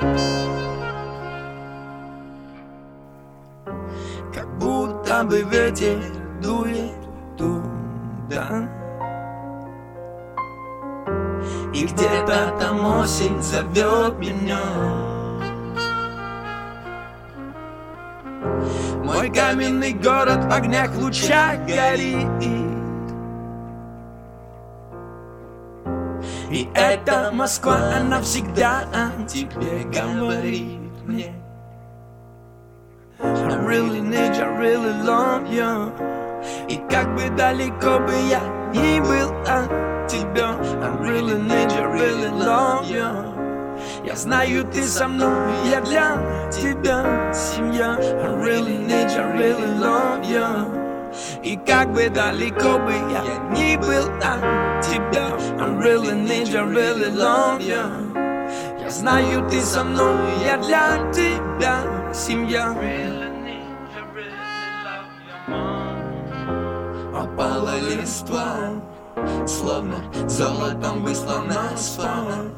Как будто бы ветер дует туда, и где-то там осень зовет меня. Мой каменный город в огнях лучах горит, и эта Москва, она всегда о тебе говорит мне. I really need you, I really love you. И как бы далеко бы я ни был от тебя, I really need you, I really love you. Я знаю, ты со мной, я для тебя семья. I really need you, I really love you. И как бы далеко бы я ни был от тебя, I really need you, I really love you. Я знаю, ты со мной, я для тебя семья. Опала листва, словно золотом выслан асфальт.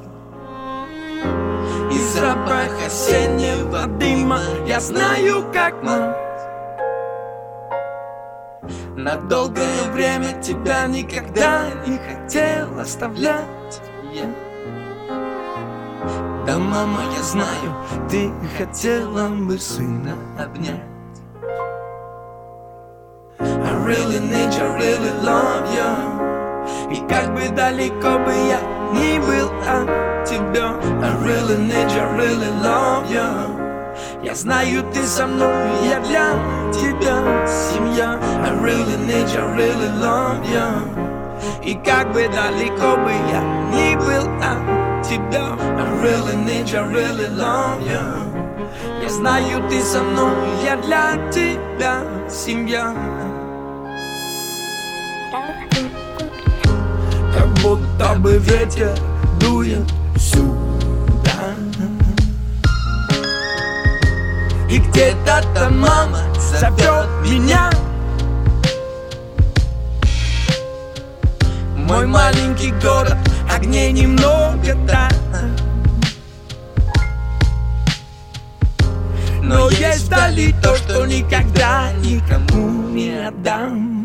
И запах осеннего дыма я знаю, как мать. На долгое время тебя никогда не хотел оставлять. Да, мама, я знаю, ты хотела бы сына обнять. I really need you, I really love you. И как бы далеко бы я ни был от тебя, I really need you, I really love you. Я знаю, ты со мной, я для тебя семья. I really need you, I really love you. И как бы далеко бы я ни был от тебя, I really need you, I really love you. Я знаю, ты со мной, я для тебя семья. Как будто бы ветер дует сюда, и где-то там мама зовет меня. Мой маленький город, огней немного, да, но есть вдали то, что никогда никому не отдам.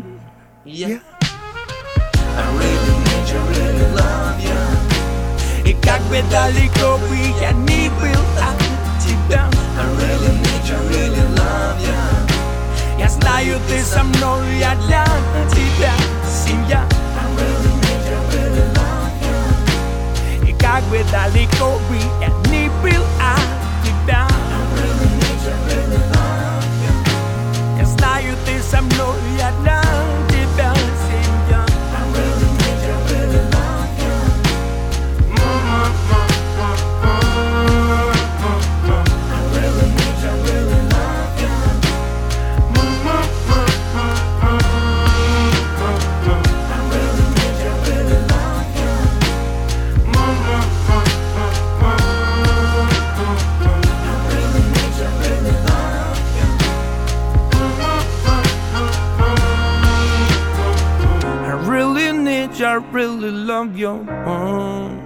I really need you, really love you. И как бы далеко бы я ни был от тебя, I really need you, really love you. Я знаю, ты со мной, я для тебя семья. I really need you, really love you. И как бы далеко бы я ни был от тебя, I really need you, really love you. Я знаю, ты со мной, я для тебя семья. I really love you.